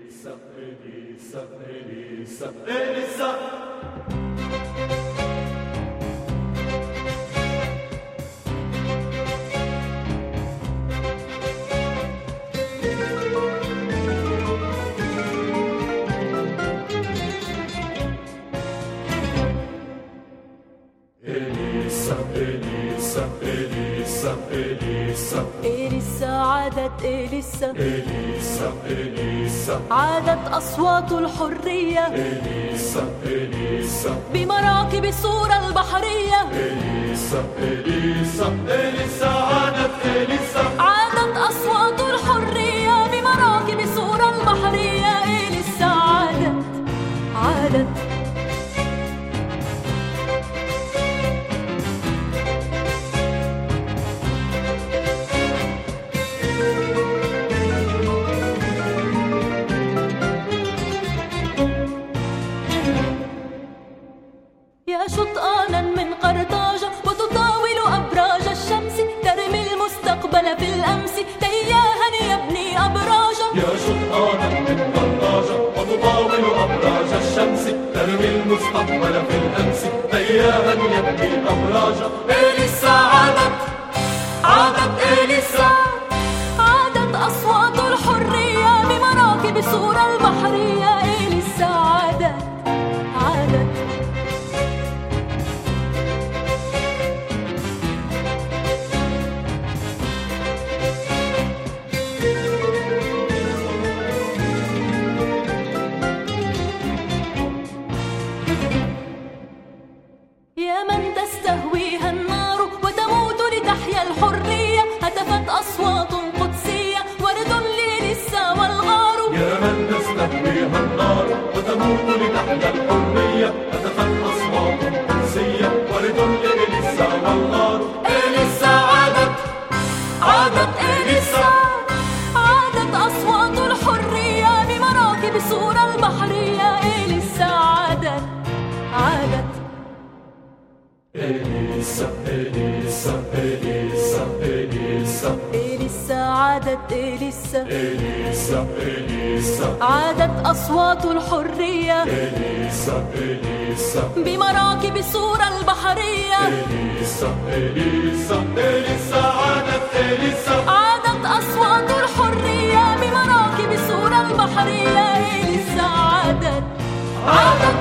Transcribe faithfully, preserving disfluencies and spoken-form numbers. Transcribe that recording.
Elisa, Elisa, Elisa, Elisa. Elisa, Elisa, Elisa, Elisa. إليسا عادت إليسا Elisa, Elisa, عادت أصوات الحرية Elisa, Elisa, بمراكب الصورة البحرية. Elisa, Elisa, Elisa, عادت Elisa. عادت أصوات الحرية بمراكب الصورة البحرية. إليسا عادت عادت يا شطآنا من قرطاجة وتطاول أبراج الشمس، ترمي المستقبل في الأمس تياها يبني أبراجا. يا شطآنا من قرطاجة وتطاول أبراج الشمس، ترمي المستقبل في الأمس تياها يبني أبراجا. إليسا عادت عادت إليسا عادت أصوات الحرية بمراكب الصورة البحرية. إليسا عادت عادت يا من تستهويها النار وتموت لتحيا الحرية، هتفت أصوات قدسية ورد لإليسا والغار. يا من تستهويها النار وتموت لتحيا الحرية، هتفت أصوات قدسية ورد لإليسا والغار. إليسا عادت عادت إليسا عادت أصوات الحرية بمراكب الصورة البحرية. إليسا عادت عادت Elisa, Elisa, Elisa, Elisa. إليسا عادت إليسا Elisa, Elisa, عادت أصوات الحرية Elisa, Elisa. بمراكب الصورة البحرية. Elisa, Elisa, Elisa, عادت Elisa. عادت أصوات الحرية بمراكب الصورة البحرية. إليسا عادت عادت